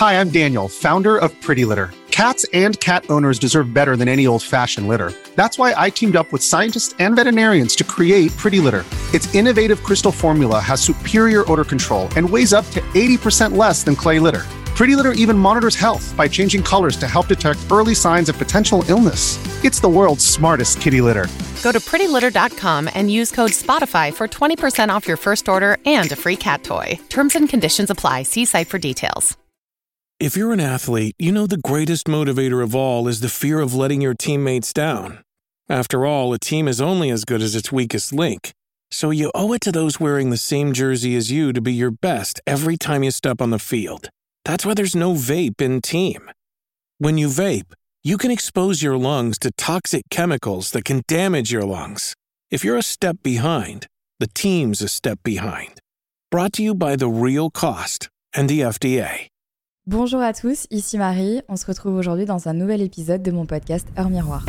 Hi, I'm Daniel, founder of Pretty Litter. Cats and cat owners deserve better than any old-fashioned litter. That's why I teamed up with scientists and veterinarians to create Pretty Litter. Its innovative crystal formula has superior odor control and weighs up to 80% less than clay litter. Pretty Litter even monitors health by changing colors to help detect early signs of potential illness. It's the world's smartest kitty litter. Go to prettylitter.com and use code SPOTIFY for 20% off your first order and a free cat toy. Terms and conditions apply. See site for details. If you're an athlete, you know the greatest motivator of all is the fear of letting your teammates down. After all, a team is only as good as its weakest link. So you owe it to those wearing the same jersey as you to be your best every time you step on the field. That's why there's no vape in team. When you vape, you can expose your lungs to toxic chemicals that can damage your lungs. If you're a step behind, the team's a step behind. Brought to you by The Real Cost and the FDA. Bonjour à tous, ici Marie. On se retrouve aujourd'hui dans un nouvel épisode de mon podcast Heure Miroir.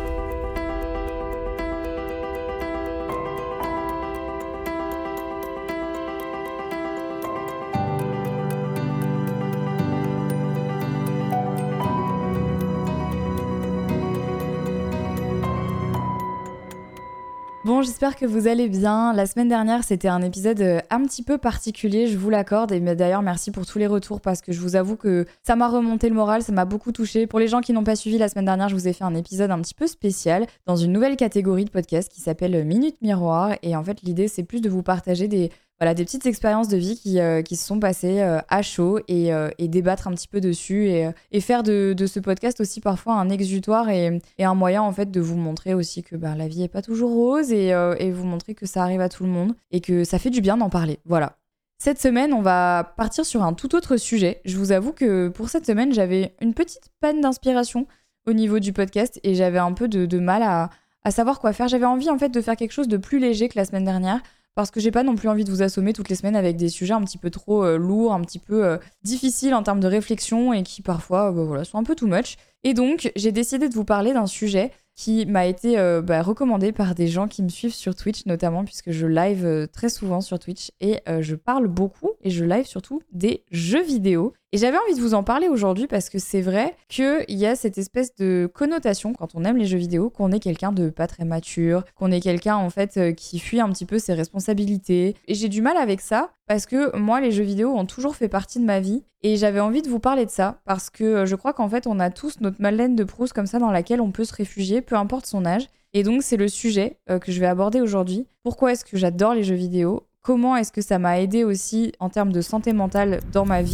Bon, j'espère que vous allez bien. La semaine dernière, c'était un épisode un petit peu particulier, je vous l'accorde. Et d'ailleurs, merci pour tous les retours parce que je vous avoue que ça m'a remonté le moral, ça m'a beaucoup touchée. Pour les gens qui n'ont pas suivi la semaine dernière, je vous ai fait un épisode un petit peu spécial dans une nouvelle catégorie de podcast qui s'appelle Minute Miroir. Et en fait, l'idée, c'est plus de vous partager des petites expériences de vie qui se sont passées à chaud et débattre un petit peu dessus et faire de ce podcast aussi parfois un exutoire et un moyen en fait de vous montrer aussi que la vie est pas toujours rose et vous montrer que ça arrive à tout le monde et que ça fait du bien d'en parler. Voilà. Cette semaine, on va partir sur un tout autre sujet. Je vous avoue que pour cette semaine, j'avais une petite panne d'inspiration au niveau du podcast et j'avais un peu de mal à savoir quoi faire. J'avais envie en fait de faire quelque chose de plus léger que la semaine dernière. Parce que j'ai pas non plus envie de vous assommer toutes les semaines avec des sujets un petit peu trop lourds, un petit peu difficiles en termes de réflexion et qui parfois sont un peu too much. Et donc, j'ai décidé de vous parler d'un sujet qui m'a été recommandé par des gens qui me suivent sur Twitch notamment, puisque je live très souvent sur Twitch et je parle beaucoup et je live surtout des jeux vidéo. Et j'avais envie de vous en parler aujourd'hui parce que c'est vrai qu'il y a cette espèce de connotation quand on aime les jeux vidéo, qu'on est quelqu'un de pas très mature, qu'on est quelqu'un en fait qui fuit un petit peu ses responsabilités. Et j'ai du mal avec ça parce que moi, les jeux vidéo ont toujours fait partie de ma vie et j'avais envie de vous parler de ça parce que je crois qu'en fait, on a tous notre Madeleine de Proust comme ça dans laquelle on peut se réfugier, peu importe son âge. Et donc, c'est le sujet que je vais aborder aujourd'hui. Pourquoi est-ce que j'adore les jeux vidéo ? Comment est-ce que ça m'a aidé aussi en termes de santé mentale dans ma vie ?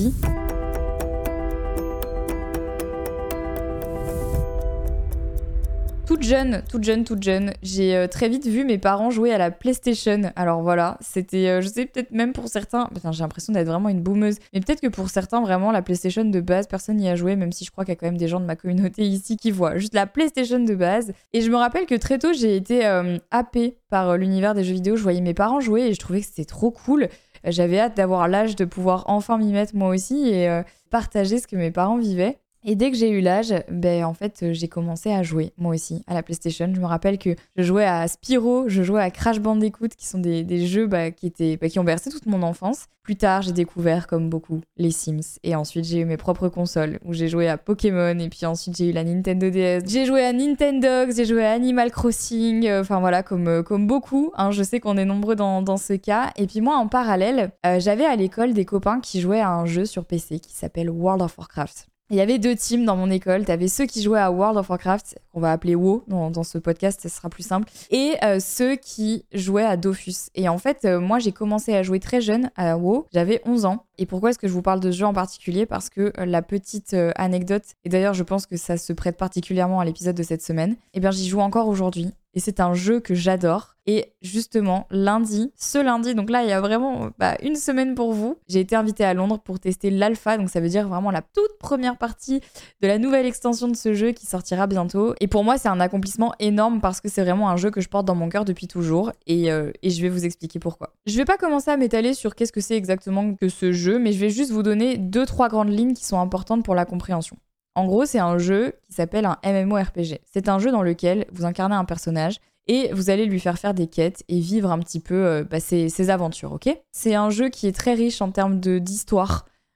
Toute jeune, j'ai très vite vu mes parents jouer à la PlayStation. Alors voilà, c'était, je sais peut-être même pour certains, j'ai l'impression d'être vraiment une boomeuse, mais peut-être que pour certains, vraiment, la PlayStation de base, personne n'y a joué, même si je crois qu'il y a quand même des gens de ma communauté ici qui voient juste la PlayStation de base. Et je me rappelle que très tôt, j'ai été happée par l'univers des jeux vidéo. Je voyais mes parents jouer et je trouvais que c'était trop cool. J'avais hâte d'avoir l'âge de pouvoir enfin m'y mettre moi aussi et partager ce que mes parents vivaient. Et dès que j'ai eu l'âge, en fait, j'ai commencé à jouer, moi aussi, à la PlayStation. Je me rappelle que je jouais à Spyro, je jouais à Crash Bandicoot, qui sont des jeux qui ont bercé toute mon enfance. Plus tard, j'ai découvert, comme beaucoup, les Sims. Et ensuite, j'ai eu mes propres consoles, où j'ai joué à Pokémon. Et puis ensuite, j'ai eu la Nintendo DS. J'ai joué à Nintendogs, j'ai joué à Animal Crossing. Comme beaucoup. Hein, je sais qu'on est nombreux dans ce cas. Et puis moi, en parallèle, j'avais à l'école des copains qui jouaient à un jeu sur PC qui s'appelle World of Warcraft. Il y avait 2 teams dans mon école. T'avais ceux qui jouaient à World of Warcraft, qu'on va appeler WoW dans ce podcast, ça sera plus simple, et ceux qui jouaient à Dofus. Et en fait, moi, j'ai commencé à jouer très jeune à WoW. J'avais 11 ans. Et pourquoi est-ce que je vous parle de ce jeu en particulier ? Parce que la petite anecdote, et d'ailleurs, je pense que ça se prête particulièrement à l'épisode de cette semaine, j'y joue encore aujourd'hui. Et c'est un jeu que j'adore. Et justement, ce lundi, donc là, il y a vraiment une semaine pour vous, j'ai été invitée à Londres pour tester l'alpha. Donc ça veut dire vraiment la toute première partie de la nouvelle extension de ce jeu qui sortira bientôt. Et pour moi, c'est un accomplissement énorme parce que c'est vraiment un jeu que je porte dans mon cœur depuis toujours. Et je vais vous expliquer pourquoi. Je vais pas commencer à m'étaler sur qu'est-ce que c'est exactement que ce jeu, mais je vais juste vous donner 2-3 grandes lignes qui sont importantes pour la compréhension. En gros, c'est un jeu qui s'appelle un MMORPG. C'est un jeu dans lequel vous incarnez un personnage et vous allez lui faire des quêtes et vivre un petit peu ses aventures, ok ? C'est un jeu qui est très riche en termes d'histoire.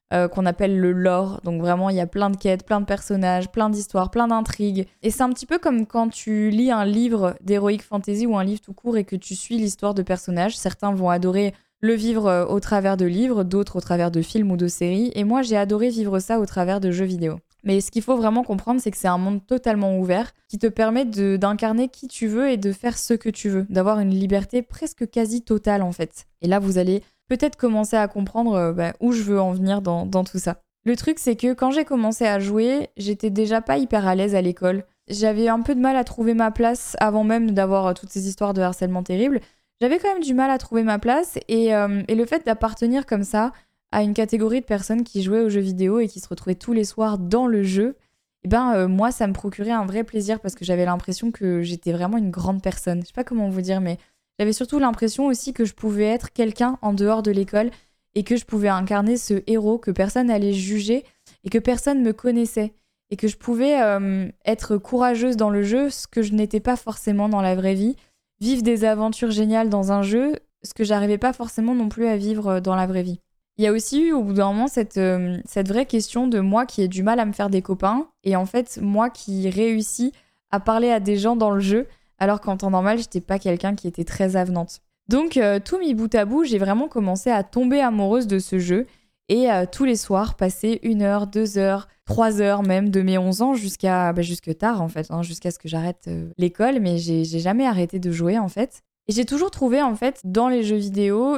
qu'on appelle le lore. Donc vraiment, il y a plein de quêtes, plein de personnages, plein d'histoires, plein d'intrigues. Et c'est un petit peu comme quand tu lis un livre d'heroic fantasy ou un livre tout court et que tu suis l'histoire de personnages. Certains vont adorer le vivre au travers de livres, d'autres au travers de films ou de séries. Et moi, j'ai adoré vivre ça au travers de jeux vidéo. Mais ce qu'il faut vraiment comprendre, c'est que c'est un monde totalement ouvert qui te permet d'incarner qui tu veux et de faire ce que tu veux, d'avoir une liberté presque quasi totale en fait. Et là, vous allez peut-être commencer à comprendre où je veux en venir dans tout ça. Le truc, c'est que quand j'ai commencé à jouer, j'étais déjà pas hyper à l'aise à l'école. J'avais un peu de mal à trouver ma place avant même d'avoir toutes ces histoires de harcèlement terrible. J'avais quand même du mal à trouver ma place et le fait d'appartenir comme ça à une catégorie de personnes qui jouaient aux jeux vidéo et qui se retrouvaient tous les soirs dans le jeu, moi, ça me procurait un vrai plaisir parce que j'avais l'impression que j'étais vraiment une grande personne. Je sais pas comment vous dire, mais j'avais surtout l'impression aussi que je pouvais être quelqu'un en dehors de l'école et que je pouvais incarner ce héros que personne n'allait juger et que personne me connaissait. Et que je pouvais être courageuse dans le jeu, ce que je n'étais pas forcément dans la vraie vie. Vivre des aventures géniales dans un jeu, ce que j'arrivais pas forcément non plus à vivre dans la vraie vie. Il y a aussi eu au bout d'un moment cette vraie question de moi qui ai du mal à me faire des copains et en fait moi qui réussis à parler à des gens dans le jeu alors qu'en temps normal j'étais pas quelqu'un qui était très avenante. Donc tout mis bout à bout, j'ai vraiment commencé à tomber amoureuse de ce jeu et tous les soirs passer 1 heure, 2 heures, 3 heures même de mes 11 ans jusque tard en fait, jusqu'à ce que j'arrête l'école, mais j'ai jamais arrêté de jouer en fait. Et j'ai toujours trouvé, en fait, dans les jeux vidéo,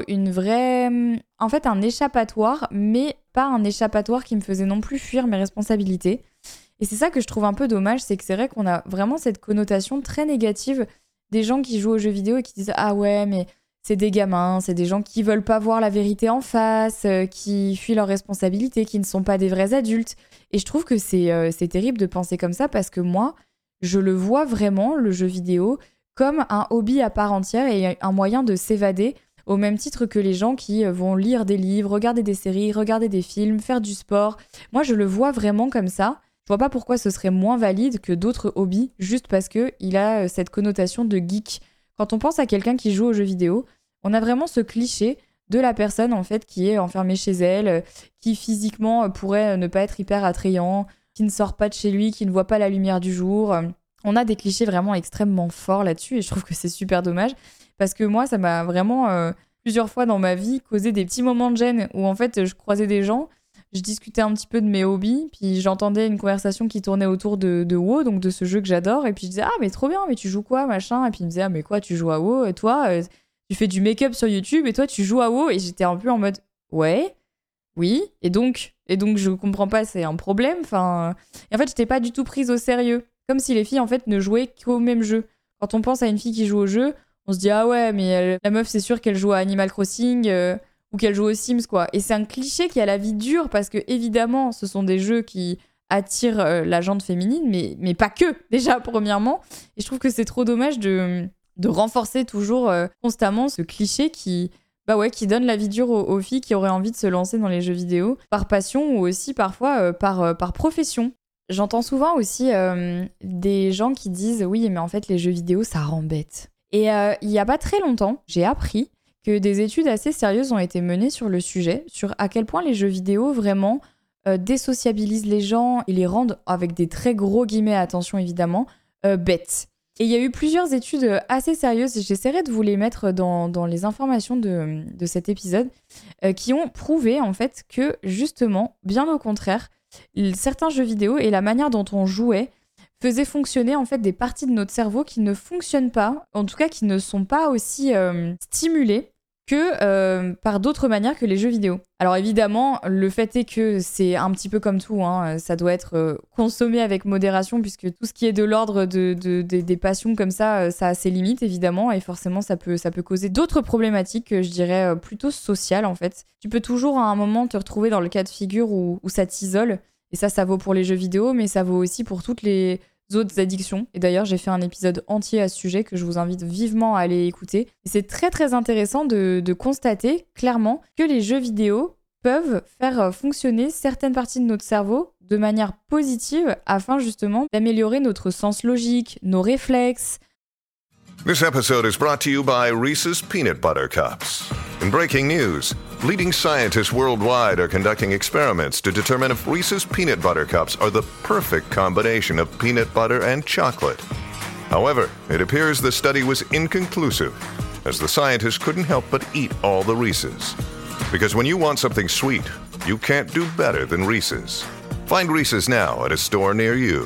un échappatoire, mais pas un échappatoire qui me faisait non plus fuir mes responsabilités. Et c'est ça que je trouve un peu dommage, c'est que c'est vrai qu'on a vraiment cette connotation très négative des gens qui jouent aux jeux vidéo et qui disent « Ah ouais, mais c'est des gamins, c'est des gens qui veulent pas voir la vérité en face, qui fuient leurs responsabilités, qui ne sont pas des vrais adultes. » Et je trouve que c'est terrible de penser comme ça parce que moi, je le vois vraiment, le jeu vidéo, comme un hobby à part entière et un moyen de s'évader, au même titre que les gens qui vont lire des livres, regarder des séries, regarder des films, faire du sport. Moi, je le vois vraiment comme ça. Je vois pas pourquoi ce serait moins valide que d'autres hobbies, juste parce qu'il a cette connotation de geek. Quand on pense à quelqu'un qui joue aux jeux vidéo, on a vraiment ce cliché de la personne en fait qui est enfermée chez elle, qui physiquement pourrait ne pas être hyper attrayant, qui ne sort pas de chez lui, qui ne voit pas la lumière du jour. On a des clichés vraiment extrêmement forts là-dessus et je trouve que c'est super dommage parce que moi, ça m'a vraiment plusieurs fois dans ma vie causé des petits moments de gêne où en fait, je croisais des gens, je discutais un petit peu de mes hobbies, puis j'entendais une conversation qui tournait autour de WoW, donc de ce jeu que j'adore, et puis je disais « Ah, mais trop bien, mais tu joues quoi, machin ?» Et puis il me disait « Ah, mais quoi, tu joues à WoW, et toi, tu fais du make-up sur YouTube, et toi, tu joues à WoW ?» Et j'étais un peu en mode « Ouais, oui, et donc je comprends pas, c'est un problème. » Enfin, et en fait, j'étais pas du tout prise au sérieux. Comme si les filles, en fait, ne jouaient qu'au même jeu. Quand on pense à une fille qui joue au jeu, on se dit « Ah ouais, mais la meuf, c'est sûr qu'elle joue à Animal Crossing ou qu'elle joue aux Sims, quoi. » Et c'est un cliché qui a la vie dure parce que, évidemment, ce sont des jeux qui attirent la gente féminine, mais pas que, déjà, premièrement. Et je trouve que c'est trop dommage de renforcer toujours constamment ce cliché qui donne la vie dure aux filles qui auraient envie de se lancer dans les jeux vidéo par passion ou aussi parfois par profession. J'entends souvent aussi des gens qui disent « Oui, mais en fait, les jeux vidéo, ça rend bête. » Et il n'y a pas très longtemps, j'ai appris que des études assez sérieuses ont été menées sur le sujet, sur à quel point les jeux vidéo vraiment désociabilisent les gens et les rendent, avec des très gros guillemets, attention évidemment, bêtes. Et il y a eu plusieurs études assez sérieuses, et j'essaierai de vous les mettre dans les informations de cet épisode, qui ont prouvé en fait que justement, bien au contraire, certains jeux vidéo et la manière dont on jouait faisaient fonctionner en fait des parties de notre cerveau qui ne fonctionnent pas, en tout cas qui ne sont pas aussi stimulées que par d'autres manières que les jeux vidéo. Alors évidemment, le fait est que c'est un petit peu comme tout, ça doit être consommé avec modération puisque tout ce qui est de l'ordre des passions comme ça a ses limites évidemment et forcément ça peut causer d'autres problématiques, je dirais plutôt sociales en fait. Tu peux toujours à un moment te retrouver dans le cas de figure où ça t'isole et ça vaut pour les jeux vidéo mais ça vaut aussi pour toutes les autres addictions. Et d'ailleurs, j'ai fait un épisode entier à ce sujet que je vous invite vivement à aller écouter. Et c'est très très intéressant de constater clairement que les jeux vidéo peuvent faire fonctionner certaines parties de notre cerveau de manière positive afin justement d'améliorer notre sens logique, nos réflexes. This episode is brought to you by Reese's Peanut Butter Cups. In breaking news, Leading scientists worldwide are conducting experiments to determine if Reese's Peanut Butter Cups are the perfect combination of peanut butter and chocolate. However, it appears the study was inconclusive, as the scientists couldn't help but eat all the Reese's. Because when you want something sweet, you can't do better than Reese's. Find Reese's now at a store near you.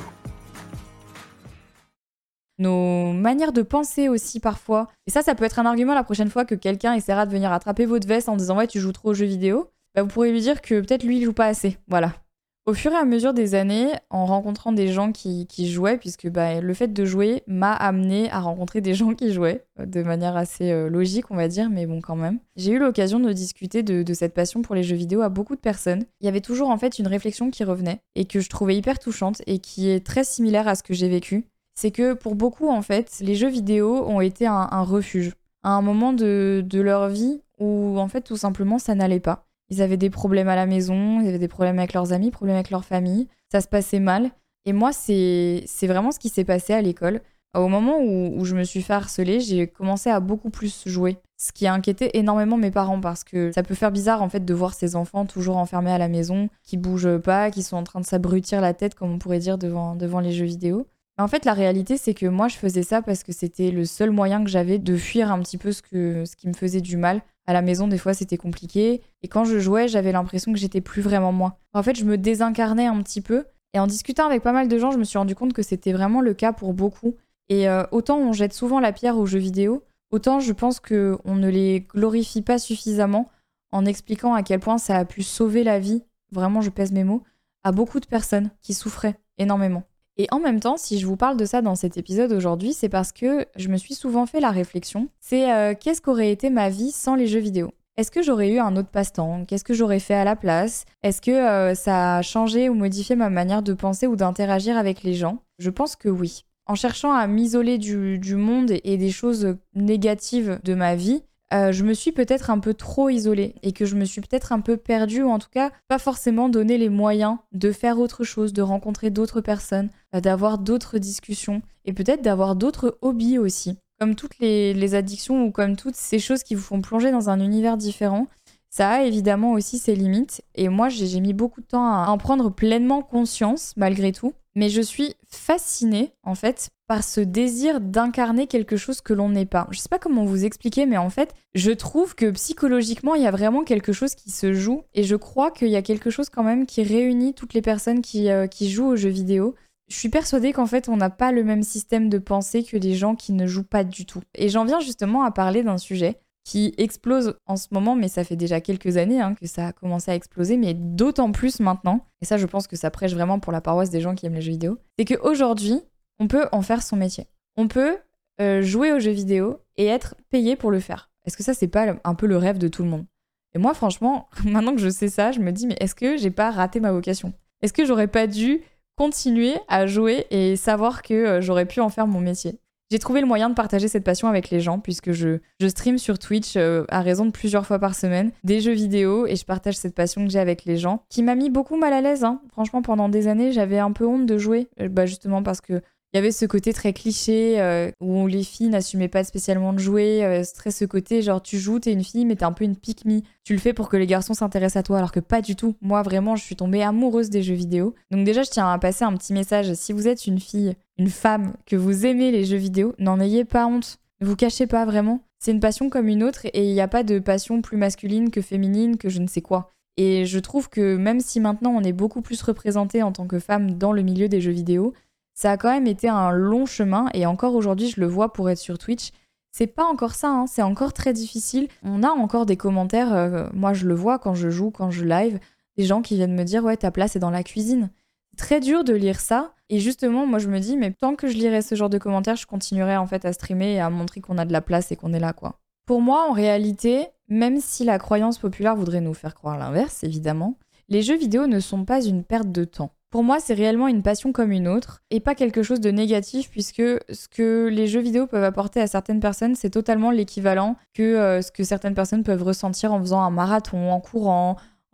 Nos manières de penser aussi parfois. Et ça peut être un argument la prochaine fois que quelqu'un essaiera de venir attraper votre veste en disant « Ouais, tu joues trop aux jeux vidéo », vous pourrez lui dire que peut-être lui, il joue pas assez. Voilà. Au fur et à mesure des années, en rencontrant des gens qui jouaient, puisque le fait de jouer m'a amené à rencontrer des gens qui jouaient, de manière assez logique, on va dire, mais bon, quand même. J'ai eu l'occasion de discuter de cette passion pour les jeux vidéo à beaucoup de personnes. Il y avait toujours en fait une réflexion qui revenait et que je trouvais hyper touchante et qui est très similaire à ce que j'ai vécu. C'est que pour beaucoup, en fait, les jeux vidéo ont été un refuge. À un moment de leur vie où, en fait, tout simplement, ça n'allait pas. Ils avaient des problèmes à la maison, ils avaient des problèmes avec leurs amis, problèmes avec leur famille. Ça se passait mal. Et moi, c'est vraiment ce qui s'est passé à l'école. Au moment où je me suis fait harceler, j'ai commencé à beaucoup plus jouer. Ce qui a inquiété énormément mes parents parce que ça peut faire bizarre, en fait, de voir ces enfants toujours enfermés à la maison, qui bougent pas, qui sont en train de s'abrutir la tête, comme on pourrait dire, devant les jeux vidéo. En fait, la réalité, c'est que moi, je faisais ça parce que c'était le seul moyen que j'avais de fuir un petit peu ce qui me faisait du mal. À la maison, des fois, c'était compliqué. Et quand je jouais, j'avais l'impression que j'étais plus vraiment moi. En fait, je me désincarnais un petit peu. Et en discutant avec pas mal de gens, je me suis rendu compte que c'était vraiment le cas pour beaucoup. Et autant on jette souvent la pierre aux jeux vidéo, autant je pense qu'on ne les glorifie pas suffisamment en expliquant à quel point ça a pu sauver la vie, vraiment, je pèse mes mots, à beaucoup de personnes qui souffraient énormément. Et en même temps, si je vous parle de ça dans cet épisode aujourd'hui, c'est parce que je me suis souvent fait la réflexion. C'est qu'est-ce qu'aurait été ma vie sans les jeux vidéo ? Est-ce que j'aurais eu un autre passe-temps ? Qu'est-ce que j'aurais fait à la place ? Est-ce que ça a changé ou modifié ma manière de penser ou d'interagir avec les gens ? Je pense que oui. En cherchant à m'isoler du monde et des choses négatives de ma vie, je me suis peut-être un peu trop isolée et que je me suis peut-être un peu perdue ou en tout cas pas forcément donné les moyens de faire autre chose, de rencontrer d'autres personnes, d'avoir d'autres discussions et peut-être d'avoir d'autres hobbies aussi. Comme toutes les addictions ou comme toutes ces choses qui vous font plonger dans un univers différent, ça a évidemment aussi ses limites et moi j'ai mis beaucoup de temps à en prendre pleinement conscience malgré tout. Mais je suis fascinée, en fait, par ce désir d'incarner quelque chose que l'on n'est pas. Je sais pas comment vous expliquer, mais en fait, je trouve que psychologiquement, il y a vraiment quelque chose qui se joue. Et je crois qu'il y a quelque chose quand même qui réunit toutes les personnes qui jouent aux jeux vidéo. Je suis persuadée qu'en fait, on n'a pas le même système de pensée que les gens qui ne jouent pas du tout. Et j'en viens justement à parler d'un sujet qui explose en ce moment, mais ça fait déjà quelques années que ça a commencé à exploser, mais d'autant plus maintenant. Et ça, je pense que ça prêche vraiment pour la paroisse des gens qui aiment les jeux vidéo. C'est qu'aujourd'hui, on peut en faire son métier. On peut jouer aux jeux vidéo et être payé pour le faire. Est-ce que ça, c'est pas un peu le rêve de tout le monde ? Et moi, franchement, maintenant que je sais ça, je me dis, mais est-ce que j'ai pas raté ma vocation ? Est-ce que j'aurais pas dû continuer à jouer et savoir que j'aurais pu en faire mon métier ? J'ai trouvé le moyen de partager cette passion avec les gens puisque je stream sur Twitch à raison de plusieurs fois par semaine des jeux vidéo et je partage cette passion que j'ai avec les gens qui m'a mis beaucoup mal à l'aise. Franchement, pendant des années, j'avais un peu honte de jouer justement parce que il y avait ce côté très cliché où les filles n'assumaient pas spécialement de jouer. C'est très ce côté genre tu joues, t'es une fille mais t'es un peu une pick-me. Tu le fais pour que les garçons s'intéressent à toi alors que pas du tout. Moi vraiment je suis tombée amoureuse des jeux vidéo. Donc déjà je tiens à passer un petit message. Si vous êtes une fille, une femme, que vous aimez les jeux vidéo, n'en ayez pas honte. Ne vous cachez pas vraiment. C'est une passion comme une autre et il n'y a pas de passion plus masculine que féminine que je ne sais quoi. Et je trouve que même si maintenant on est beaucoup plus représenté en tant que femme dans le milieu des jeux vidéo, ça a quand même été un long chemin et encore aujourd'hui, je le vois pour être sur Twitch. C'est pas encore ça, c'est encore très difficile. On a encore des commentaires, moi je le vois quand je joue, quand je live, des gens qui viennent me dire « Ouais, ta place est dans la cuisine ». C'est très dur de lire ça et justement, moi je me dis « Mais tant que je lirai ce genre de commentaires, je continuerai en fait à streamer et à montrer qu'on a de la place et qu'on est là, quoi ». Pour moi, en réalité, même si la croyance populaire voudrait nous faire croire l'inverse, évidemment, les jeux vidéo ne sont pas une perte de temps. Pour moi, c'est réellement une passion comme une autre et pas quelque chose de négatif puisque ce que les jeux vidéo peuvent apporter à certaines personnes, c'est totalement l'équivalent que ce que certaines personnes peuvent ressentir en faisant un marathon, en courant,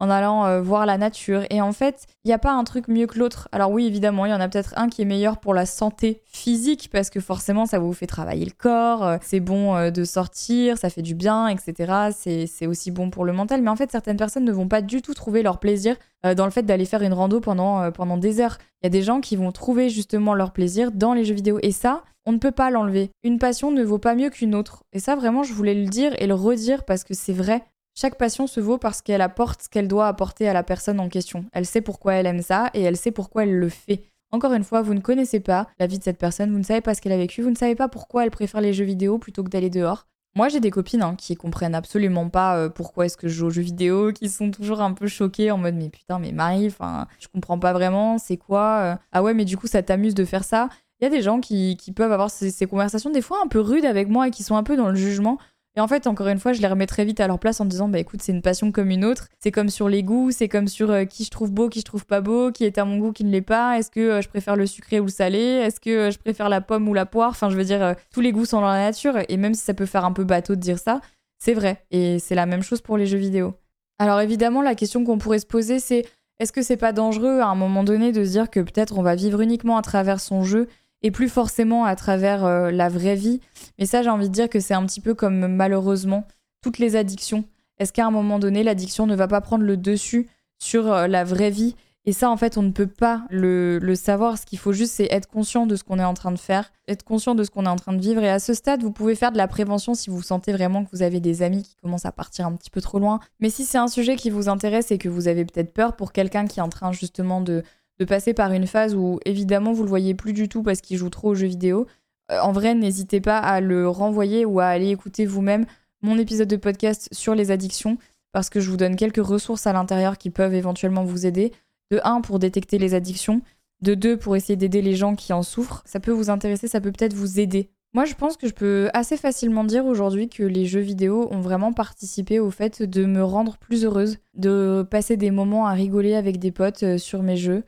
en allant voir la nature. Et en fait, il n'y a pas un truc mieux que l'autre. Alors oui, évidemment, il y en a peut-être un qui est meilleur pour la santé physique, parce que forcément, ça vous fait travailler le corps, c'est bon de sortir, ça fait du bien, etc. C'est aussi bon pour le mental. Mais en fait, certaines personnes ne vont pas du tout trouver leur plaisir dans le fait d'aller faire une rando pendant des heures. Il y a des gens qui vont trouver justement leur plaisir dans les jeux vidéo. Et ça, on ne peut pas l'enlever. Une passion ne vaut pas mieux qu'une autre. Et ça, vraiment, je voulais le dire et le redire parce que c'est vrai. Chaque passion se vaut parce qu'elle apporte ce qu'elle doit apporter à la personne en question. Elle sait pourquoi elle aime ça et elle sait pourquoi elle le fait. Encore une fois, vous ne connaissez pas la vie de cette personne, vous ne savez pas ce qu'elle a vécu, vous ne savez pas pourquoi elle préfère les jeux vidéo plutôt que d'aller dehors. Moi, j'ai des copines qui comprennent absolument pas pourquoi est-ce que je joue aux jeux vidéo, qui sont toujours un peu choquées en mode « mais putain, mais Marie, je comprends pas vraiment, c'est quoi Ah ouais, mais du coup, ça t'amuse de faire ça ?» Il y a des gens qui peuvent avoir ces conversations des fois un peu rudes avec moi et qui sont un peu dans le jugement. Et en fait, encore une fois, je les remets très vite à leur place en disant « bah écoute, c'est une passion comme une autre. C'est comme sur les goûts, c'est comme sur qui je trouve beau, qui je trouve pas beau, qui est à mon goût, qui ne l'est pas. Est-ce que je préfère le sucré ou le salé? Est-ce que je préfère la pomme ou la poire ?» Enfin, je veux dire, tous les goûts sont dans la nature. Et même si ça peut faire un peu bateau de dire ça, c'est vrai. Et c'est la même chose pour les jeux vidéo. Alors évidemment, la question qu'on pourrait se poser, c'est est-ce que c'est pas dangereux à un moment donné de se dire que peut-être on va vivre uniquement à travers son jeu et plus forcément à travers la vraie vie? Mais ça, j'ai envie de dire que c'est un petit peu comme malheureusement toutes les addictions. Est-ce qu'à un moment donné, l'addiction ne va pas prendre le dessus sur la vraie vie? Et ça, en fait, on ne peut pas le savoir. Ce qu'il faut juste, c'est être conscient de ce qu'on est en train de faire, être conscient de ce qu'on est en train de vivre. Et à ce stade, vous pouvez faire de la prévention si vous sentez vraiment que vous avez des amis qui commencent à partir un petit peu trop loin. Mais si c'est un sujet qui vous intéresse et que vous avez peut-être peur pour quelqu'un qui est en train justement de passer par une phase où évidemment vous le voyez plus du tout parce qu'il joue trop aux jeux vidéo, en vrai, n'hésitez pas à le renvoyer ou à aller écouter vous-même mon épisode de podcast sur les addictions, parce que je vous donne quelques ressources à l'intérieur qui peuvent éventuellement vous aider. De 1, pour détecter les addictions. De 2, pour essayer d'aider les gens qui en souffrent. Ça peut vous intéresser, ça peut peut-être vous aider. Moi, je pense que je peux assez facilement dire aujourd'hui que les jeux vidéo ont vraiment participé au fait de me rendre plus heureuse, de passer des moments à rigoler avec des potes sur mes jeux,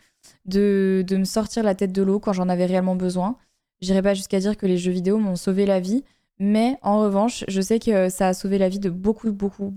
de me sortir la tête de l'eau quand j'en avais réellement besoin. J'irai pas jusqu'à dire que les jeux vidéo m'ont sauvé la vie, mais en revanche, je sais que ça a sauvé la vie de beaucoup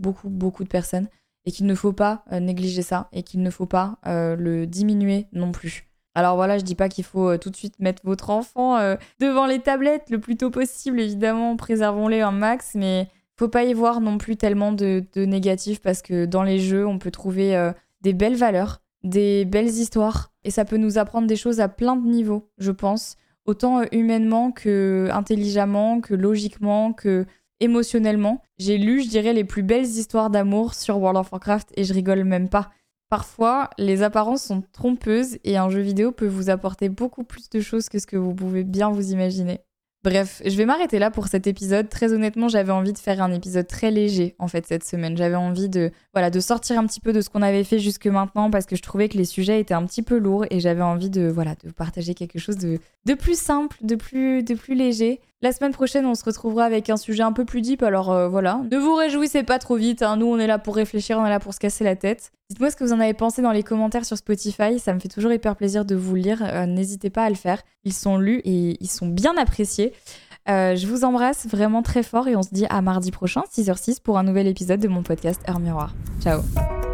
de personnes et qu'il ne faut pas négliger ça et qu'il ne faut pas le diminuer non plus. Alors voilà, je dis pas qu'il faut tout de suite mettre votre enfant devant les tablettes le plus tôt possible, évidemment, préservons-les un max, mais faut pas y voir non plus tellement de négatif parce que dans les jeux, on peut trouver des belles valeurs, des belles histoires et ça peut nous apprendre des choses à plein de niveaux, je pense. Autant humainement que intelligemment, que logiquement, que émotionnellement. J'ai lu, je dirais, les plus belles histoires d'amour sur World of Warcraft et je rigole même pas. Parfois, les apparences sont trompeuses et un jeu vidéo peut vous apporter beaucoup plus de choses que ce que vous pouvez bien vous imaginer. Bref, je vais m'arrêter là pour cet épisode. Très honnêtement, j'avais envie de faire un épisode très léger en fait cette semaine. J'avais envie de sortir un petit peu de ce qu'on avait fait jusque maintenant parce que je trouvais que les sujets étaient un petit peu lourds et j'avais envie de partager quelque chose de plus simple, de plus léger. La semaine prochaine, on se retrouvera avec un sujet un peu plus deep, alors voilà. Ne vous réjouissez pas trop vite, hein. Nous on est là pour réfléchir, on est là pour se casser la tête. Dites-moi ce que vous en avez pensé dans les commentaires sur Spotify, ça me fait toujours hyper plaisir de vous lire, n'hésitez pas à le faire. Ils sont lus et ils sont bien appréciés. Je vous embrasse vraiment très fort et on se dit à mardi prochain, 6h06, pour un nouvel épisode de mon podcast Heure Miroir. Ciao.